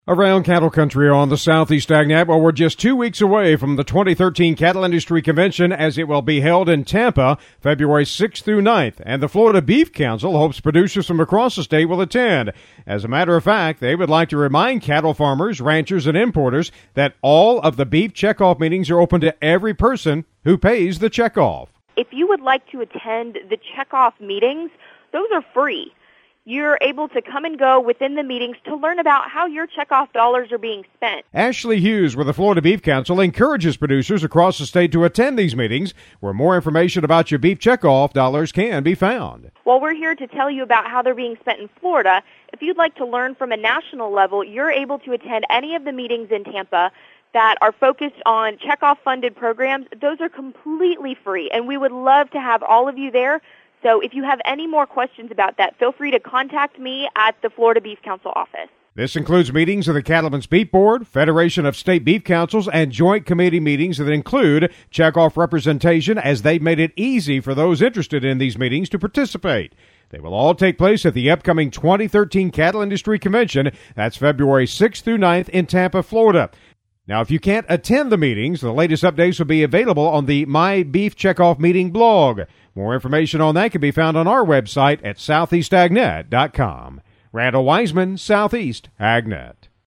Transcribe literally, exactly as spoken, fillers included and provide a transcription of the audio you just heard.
Around cattle country on the Southeast AgNet, well, we're just two weeks away from the twenty thirteen Cattle Industry Convention, as it will be held in Tampa, February sixth through ninth, and the Florida Beef Council hopes producers from across the state will attend. As a matter of fact, they would like to remind cattle farmers, ranchers, and importers that all of the beef checkoff meetings are open to every person who pays the checkoff. If you would like to attend the checkoff meetings, those are free. You're able to come and go within the meetings to learn about how your checkoff dollars are being spent. Ashley Hughes with the Florida Beef Council encourages producers across the state to attend these meetings, where more information about your beef checkoff dollars can be found. Well, we're here to tell you about how they're being spent in Florida. If you'd like to learn from a national level, you're able to attend any of the meetings in Tampa that are focused on checkoff-funded programs. Those are completely free, and we would love to have all of you there. So if you have any more questions about that, feel free to contact me at the Florida Beef Council office. This includes meetings of the Cattlemen's Beef Board, Federation of State Beef Councils, and joint committee meetings that include checkoff representation, as they've made it easy for those interested in these meetings to participate. They will all take place at the upcoming twenty thirteen Cattle Industry Convention. That's February sixth through ninth in Tampa, Florida. Now, if you can't attend the meetings, the latest updates will be available on the My Beef Checkoff Meeting blog. More information on that can be found on our website at southeast ag net dot com. Randall Wiseman, Southeast AgNet.